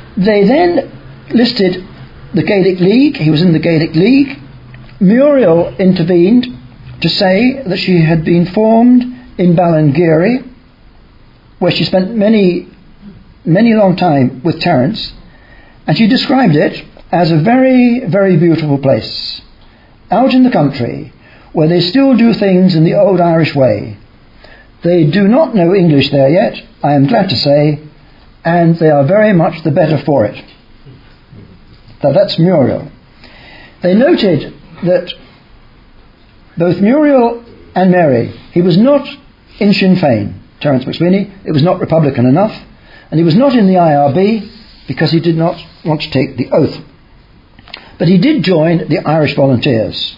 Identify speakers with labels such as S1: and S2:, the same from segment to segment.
S1: They then listed the Gaelic League. He was in the Gaelic League. Muriel intervened to say that she had been formed in Ballingeary, where she spent many long time with Terence, and she described it as a very, very beautiful place, out in the country, where they still do things in the old Irish way. They do not know English there yet, I am glad to say, and they are very much the better for it. So that's Muriel. They noted that both Muriel and Mary, he was not in Sinn Féin, Terence MacSwiney, it was not Republican enough, and he was not in the IRB because he did not want to take the oath. But he did join the Irish Volunteers.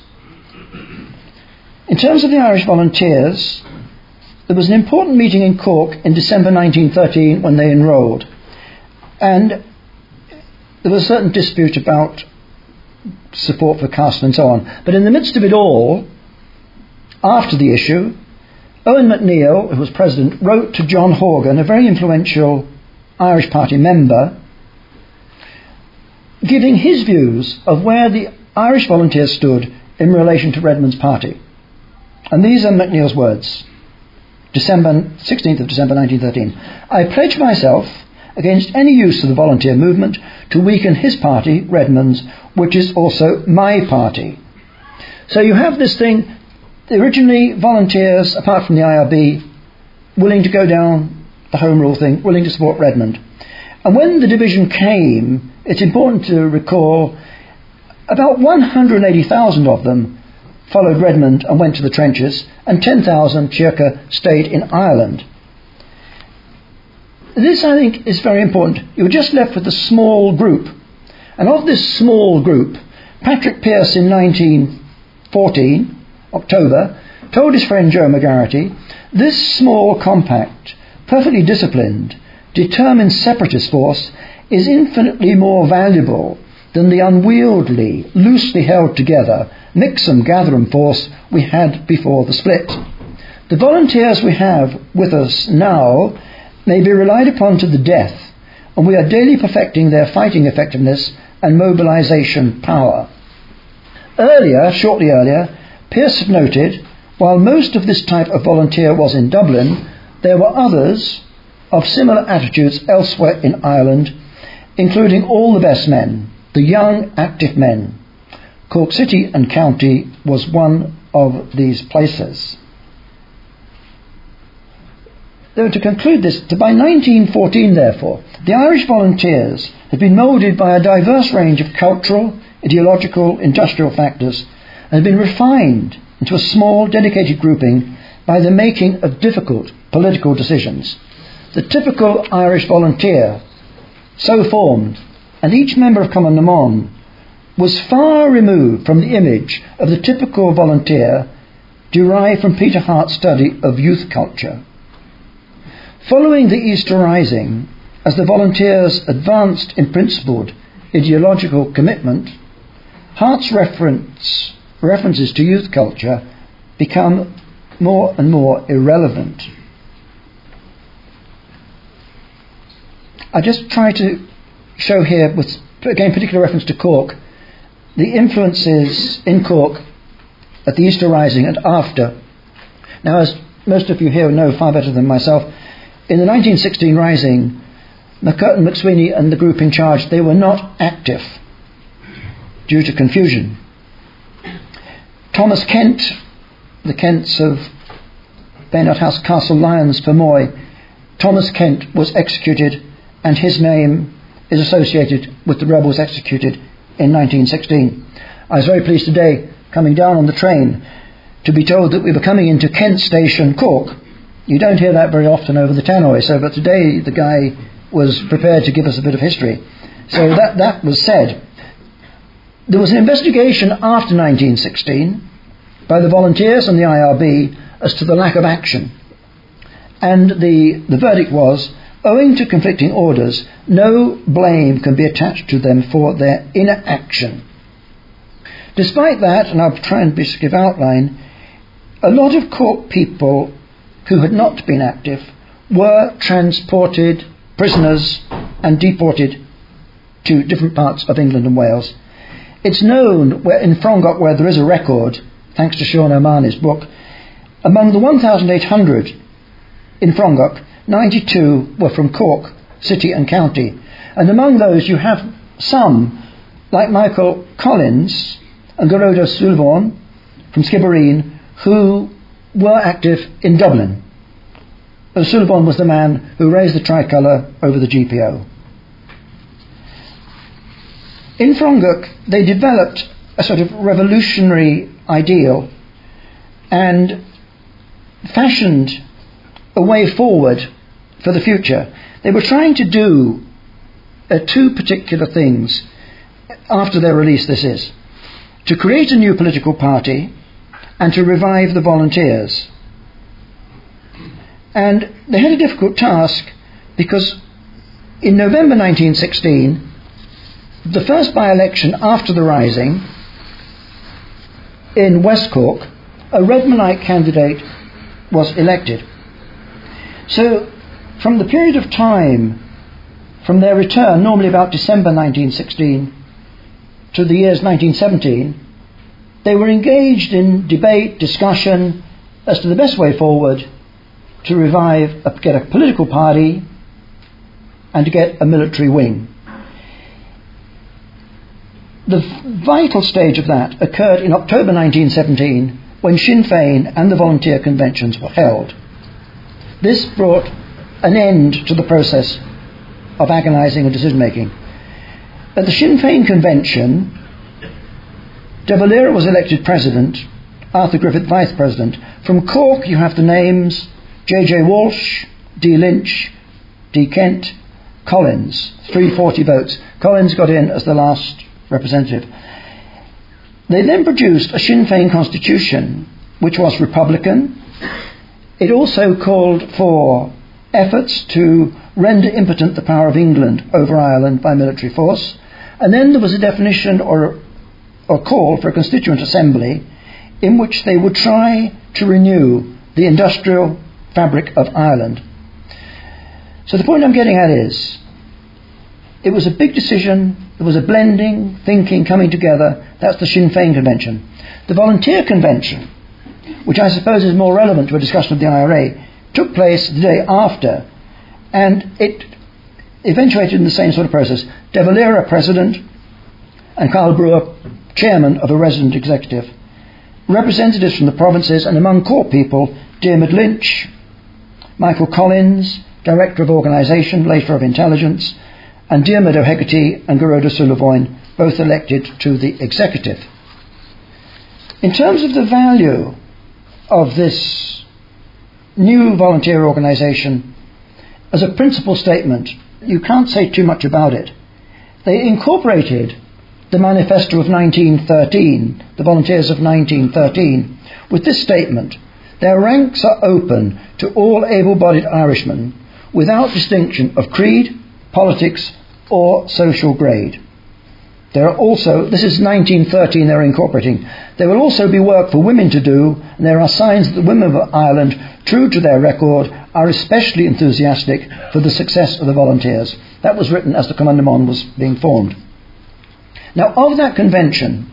S1: In terms of the Irish Volunteers, there was an important meeting in Cork in December 1913 when they enrolled, and there was a certain dispute about support for caste and so on. But in the midst of it all, after the issue, Owen McNeill, who was president, wrote to John Horgan, a very influential Irish Party member, giving his views of where the Irish Volunteers stood in relation to Redmond's party. And these are McNeill's words. 16th of December 1913. I pledge myself against any use of the volunteer movement to weaken his party, Redmond's, which is also my party. So you have this thing, originally volunteers, apart from the IRB, willing to go down the Home Rule thing, willing to support Redmond. And when the division came, it's important to recall about 180,000 of them followed Redmond and went to the trenches, and 10,000 Chirca stayed in Ireland. This, I think, is very important. You were just left with a small group. And of this small group, Patrick Pearse in 1914, October, told his friend Joe McGarity, this small, compact, perfectly disciplined, determined separatist force is infinitely more valuable than the unwieldy, loosely held together Mixum-Gatherum force we had before the split. The volunteers we have with us now may be relied upon to the death, and we are daily perfecting their fighting effectiveness and mobilisation power. Shortly earlier, Pearse had noted, while most of this type of volunteer was in Dublin, there were others of similar attitudes elsewhere in Ireland, including all the best men, the young, active men. Cork City and County was one of these places. Though to conclude this, by 1914, therefore, the Irish Volunteers had been moulded by a diverse range of cultural, ideological, industrial factors, and had been refined into a small, dedicated grouping by the making of difficult political decisions. The typical Irish volunteer, so formed, and each member of Cumann na mBan, was far removed from the image of the typical volunteer derived from Peter Hart's study of youth culture. Following the Easter Rising, as the volunteers advanced in principled ideological commitment, Hart's references to youth culture become more and more irrelevant. I just try to show here, with again particular reference to Cork, the influences in Cork at the Easter Rising and after. Now, as most of you here know far better than myself, in the 1916 Rising, McCurtain, MacSwiney and the group in charge, they were not active due to confusion. Thomas Kent, the Kents of Baynard House, Castle Lyons, Fermoy, Thomas Kent was executed, and his name is associated with the rebels executed in 1916. I was very pleased today, coming down on the train, to be told that we were coming into Kent Station, Cork. You don't hear that very often over the tannoy, but today the guy was prepared to give us a bit of history. So that was said. There was an investigation after 1916 by the volunteers and the IRB as to the lack of action. And the verdict was, owing to conflicting orders, no blame can be attached to them for their inaction. Despite that, and I'll try and give outline, a lot of Cork people who had not been active were transported, prisoners, and deported to different parts of England and Wales. It's known in Frongoch, where there is a record, thanks to Sean O'Mahony's book, among the 1,800 in Frongoch, 92 were from Cork, city and county. And among those you have some, like Michael Collins and Garoda Sullivan from Skibbereen, who were active in Dublin. Sullivan was the man who raised the tricolour over the GPO. In Frongoch, they developed a sort of revolutionary ideal and fashioned a way forward for the future. They were trying to do two particular things after their release, this is, to create a new political party and to revive the volunteers. And they had a difficult task because in November 1916, the first by-election after the Rising in West Cork, a Redmanite candidate was elected. So from the period of time from their return, normally about December 1916, to the years 1917, they were engaged in debate, discussion as to the best way forward to get a political party and to get a military wing. The vital stage of that occurred in October 1917 when Sinn Féin and the volunteer conventions were held. This brought an end to the process of agonising and decision-making. At the Sinn Féin convention, De Valera was elected president, Arthur Griffith vice president. From Cork you have the names J.J. Walsh, D. Lynch, D. Kent, Collins, 340 votes. Collins got in as the last representative. They then produced a Sinn Féin constitution which was republican. It also called for efforts to render impotent the power of England over Ireland by military force. And then there was a definition or call for a constituent assembly in which they would try to renew the industrial fabric of Ireland. So the point I'm getting at is, it was a big decision, it was a blending, thinking, coming together. That's the Sinn Féin convention. The volunteer convention, which I suppose is more relevant to a discussion of the IRA, took place the day after, and it eventuated in the same sort of process. De Valera president and Karl Brewer chairman of a resident executive, representatives from the provinces, and among Cork people, Diarmaid Lynch, Michael Collins, director of organisation, later of intelligence, and Diarmaid O'Hegarty and Garoda Sullivan, both elected to the executive. In terms of the value of this new volunteer organisation, as a principal statement, you can't say too much about it. They incorporated the manifesto of 1913, the volunteers of 1913, with this statement: their ranks are open to all able-bodied Irishmen without distinction of creed, politics or social grade. There are also, this is 1913 they're incorporating, there will also be work for women to do, and there are signs that the women of Ireland, true to their record, are especially enthusiastic for the success of the volunteers. That was written as the commandement was being formed. Now, of that convention,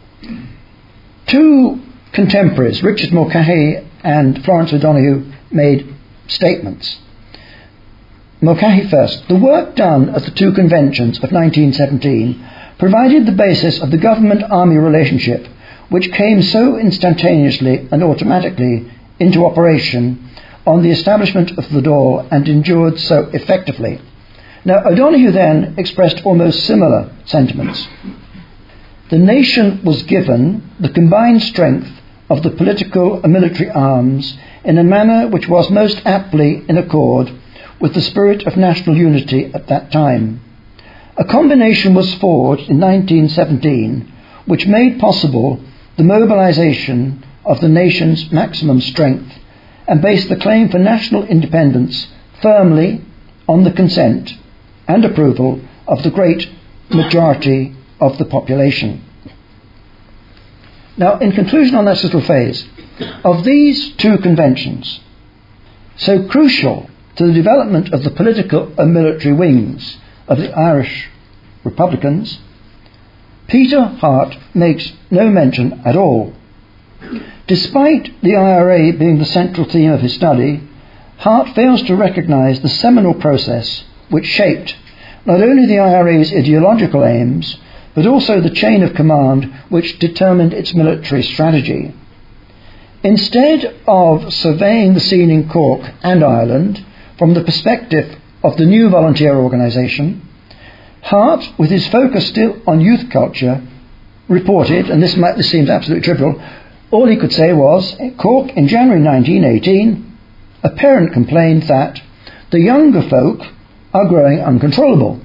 S1: two contemporaries, Richard Mulcahy and Florence O'Donoghue, made statements. Mulcahy first. The work done at the two conventions of 1917 provided the basis of the government-army relationship, which came so instantaneously and automatically into operation on the establishment of the Dáil and endured so effectively. Now, O'Donoghue then expressed almost similar sentiments. The nation was given the combined strength of the political and military arms in a manner which was most aptly in accord with the spirit of national unity at that time. A combination was forged in 1917 which made possible the mobilisation of the nation's maximum strength and based the claim for national independence firmly on the consent and approval of the great majority of the population. Now, in conclusion on this little phase, of these two conventions, so crucial to the development of the political and military wings of the Irish Republicans, Peter Hart makes no mention at all. Despite the IRA being the central theme of his study, Hart fails to recognise the seminal process which shaped not only the IRA's ideological aims, but also the chain of command which determined its military strategy. Instead of surveying the scene in Cork and Ireland from the perspective of the new volunteer organisation, Hart, with his focus still on youth culture, reported, and this seems absolutely trivial, all he could say was, in Cork in January 1918, a parent complained that the younger folk are growing uncontrollable.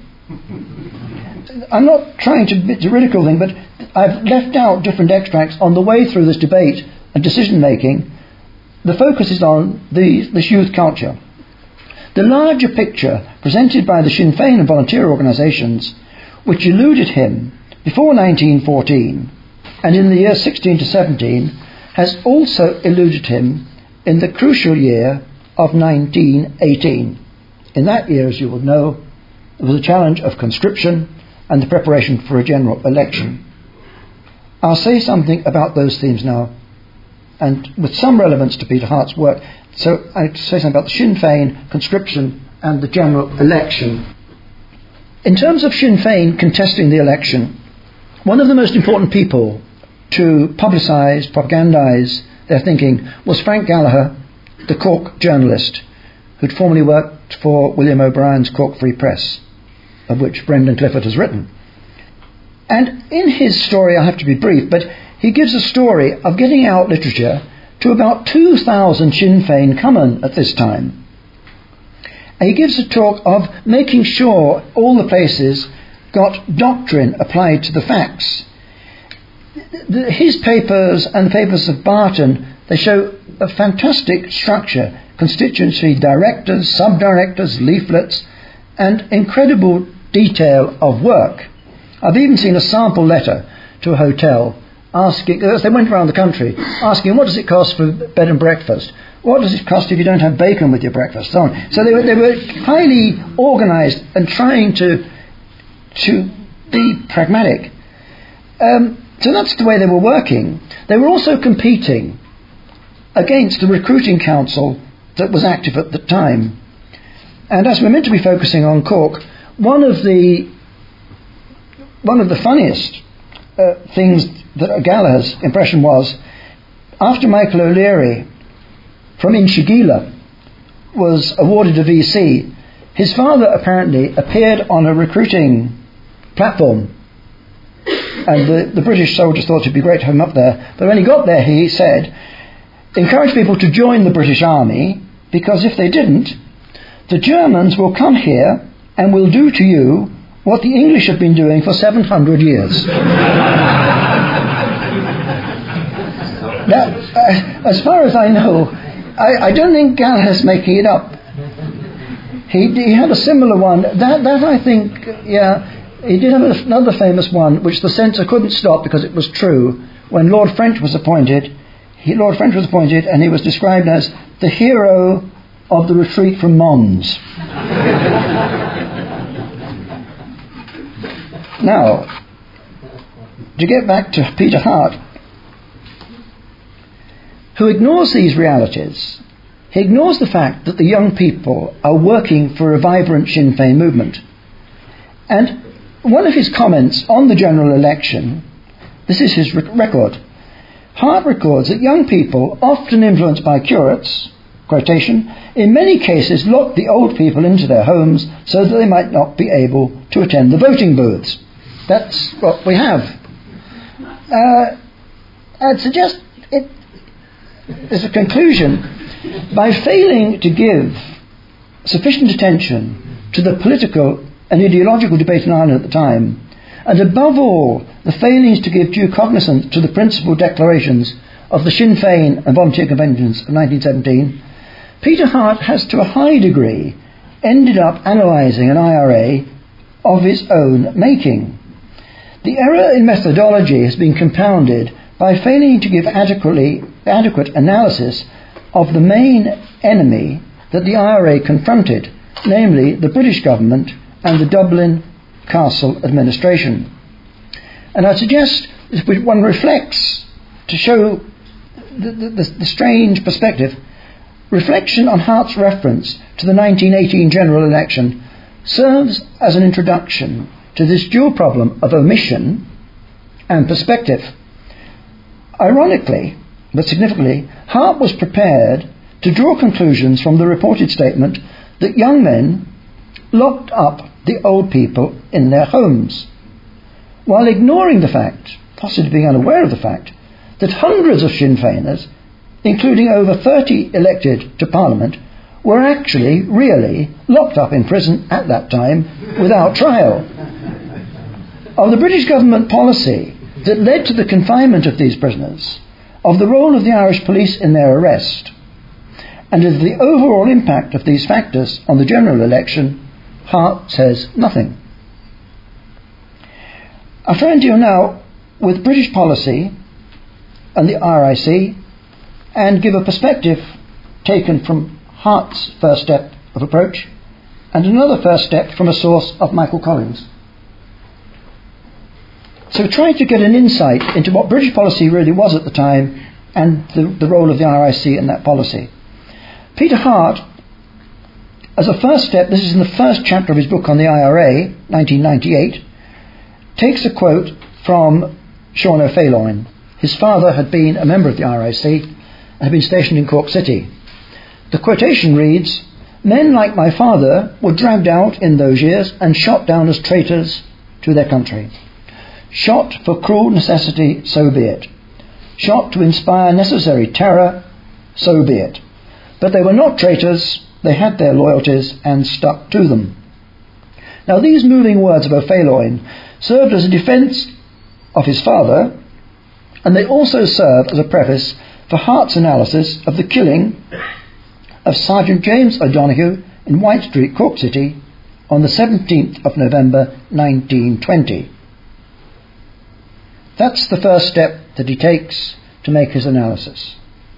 S1: I'm not trying to ridicule them, but I've left out different extracts on the way through this debate and decision-making. The focus is on this youth culture. The larger picture presented by the Sinn Féin and volunteer organisations, which eluded him before 1914 and in the year 16 to 17, has also eluded him in the crucial year of 1918. In that year, as you will know, there was a challenge of conscription and the preparation for a general election. I'll say something about those themes now, and with some relevance to Peter Hart's work. So I'll say something about the Sinn Féin, conscription, and the general election. In terms of Sinn Féin contesting the election, one of the most important people to propagandise their thinking was Frank Gallagher, the Cork journalist, who'd formerly worked for William O'Brien's Cork Free Press, of which Brendan Clifford has written. And in his story, I have to be brief, but he gives a story of getting out literature to about 2,000 Sinn Féin Cumann at this time. And he gives a talk of making sure all the places got doctrine applied to the facts. His papers and the papers of Barton, they show a fantastic structure, constituency directors, sub-directors, leaflets, and incredible detail of work. I've even seen a sample letter to a hotel asking, as they went around the country, asking what does it cost for bed and breakfast? What does it cost if you don't have bacon with your breakfast? So on. So they were highly organised and trying to be pragmatic. So that's the way they were working. They were also competing against the recruiting council that was active at the time. And as we're meant to be focusing on Cork, one of the funniest things that Gallagher's impression was, after Michael O'Leary from Inchigeelagh was awarded a VC, his father apparently appeared on a recruiting platform, and the British soldiers thought it'd be great to have him up there. But when he got there, he said, encourage people to join the British Army, because if they didn't, the Germans will come here and will do to you what the English have been doing for 700 years. Now, as far as I know, I don't think Gallagher's making it up. He had a similar one. That I think, yeah, he did have another famous one, which the censor couldn't stop because it was true. When Lord French was appointed, and he was described as the hero of the retreat from Mons. Now, to get back to Peter Hart, who ignores these realities. He ignores the fact that the young people are working for a vibrant Sinn Féin movement. And one of his comments on the general election, this is his record. Hart records that young people, often influenced by curates, quotation, in many cases locked the old people into their homes so that they might not be able to attend the voting booths. That's what we have. I'd suggest it as a conclusion, by failing to give sufficient attention to the political and ideological debate in Ireland at the time, and above all, the failings to give due cognizance to the principal declarations of the Sinn Féin and Volunteer Conventions of 1917, Peter Hart has to a high degree ended up analysing an IRA of his own making. The error in methodology has been compounded by failing to give adequate analysis of the main enemy that the IRA confronted, namely the British government and the Dublin castle administration. And I suggest if one reflects to show the strange perspective, reflection on Hart's reference to the 1918 general election serves as an introduction to this dual problem of omission and perspective. Ironically, but significantly, Hart was prepared to draw conclusions from the reported statement that young men locked up the old people in their homes, while ignoring the fact, possibly being unaware of the fact, that hundreds of Sinn Féiners, including over 30 elected to Parliament, were actually, really, locked up in prison at that time without trial. Of the British government policy that led to the confinement of these prisoners, of the role of the Irish police in their arrest, and of the overall impact of these factors on the general election, Hart says nothing. I turn to you now with British policy and the RIC and give a perspective taken from Hart's first step of approach and another first step from a source of Michael Collins. So trying to get an insight into what British policy really was at the time and the role of the RIC in that policy. Peter Hart, as a first step, this is in the first chapter of his book on the IRA, 1998, takes a quote from Sean O'Faolain. His father had been a member of the RIC and had been stationed in Cork City. The quotation reads, "Men like my father were dragged out in those years and shot down as traitors to their country. Shot for cruel necessity, so be it. Shot to inspire necessary terror, so be it. But they were not traitors, they had their loyalties and stuck to them." Now these moving words of O'Faolain served as a defence of his father, and they also serve as a preface for Hart's analysis of the killing of Sergeant James O'Donoghue in White Street, Cork City, on the 17th of November 1920. That's the first step that he takes to make his analysis.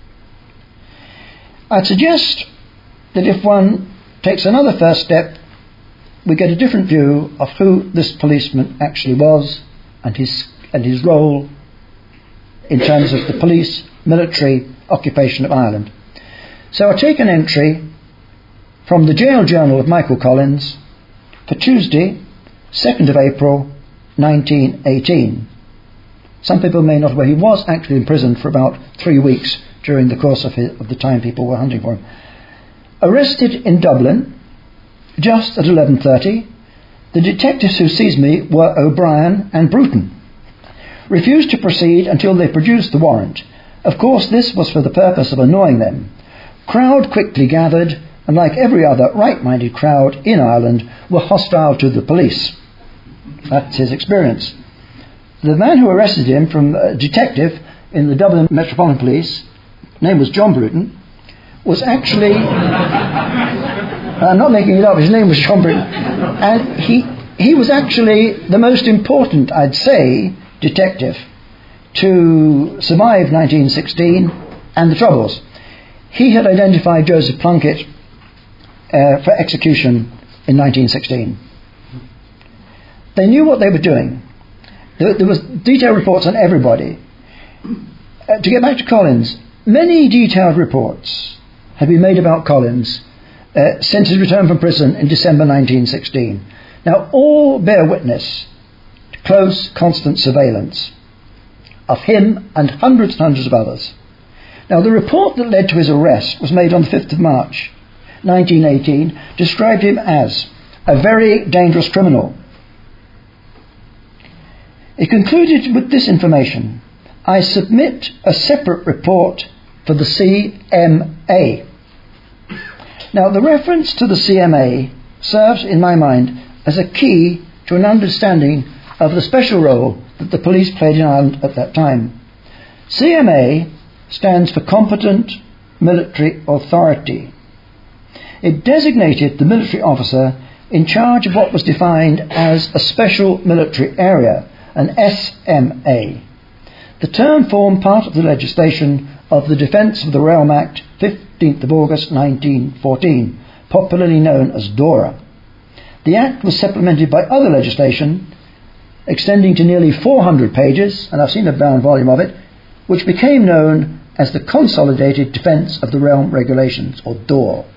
S1: I'd suggest that if one takes another first step, we get a different view of who this policeman actually was and his role in terms of the police military occupation of Ireland. So I take an entry from the Jail Journal of Michael Collins for Tuesday, 2nd of April 1918. Some people may not know where he was actually imprisoned for about 3 weeks during the course of the time people were hunting for him. Arrested in Dublin, just at 11:30, the detectives who seized me were O'Brien and Bruton. Refused to proceed until they produced the warrant. Of course, this was for the purpose of annoying them. Crowd quickly gathered, and like every other right-minded crowd in Ireland, were hostile to the police. That's his experience. The man who arrested him, from a detective in the Dublin Metropolitan Police, name was John Bruton, was actually, I'm not making it up, his name was John Bruton, and he was actually the most important, I'd say, detective to survive 1916 and the Troubles. He had identified Joseph Plunkett for execution in 1916. They knew what they were doing. There was detailed reports on everybody. To get back to Collins, many detailed reports had been made about Collins since his return from prison in December 1916. Now all bear witness to close, constant surveillance of him and hundreds of others. Now the report that led to his arrest was made on the 5th of March 1918, described him as a very dangerous criminal. It concluded with this information: "I submit a separate report for the CMA." Now the reference to the CMA serves in my mind as a key to an understanding of the special role that the police played in Ireland at that time. CMA stands for Competent Military Authority. It designated the military officer in charge of what was defined as a special military area, an SMA. The term formed part of the legislation of the Defence of the Realm Act, 15th of August 1914, popularly known as DORA. The Act was supplemented by other legislation extending to nearly 400 pages, and I've seen a bound volume of it, which became known as the Consolidated Defence of the Realm Regulations, or DOR.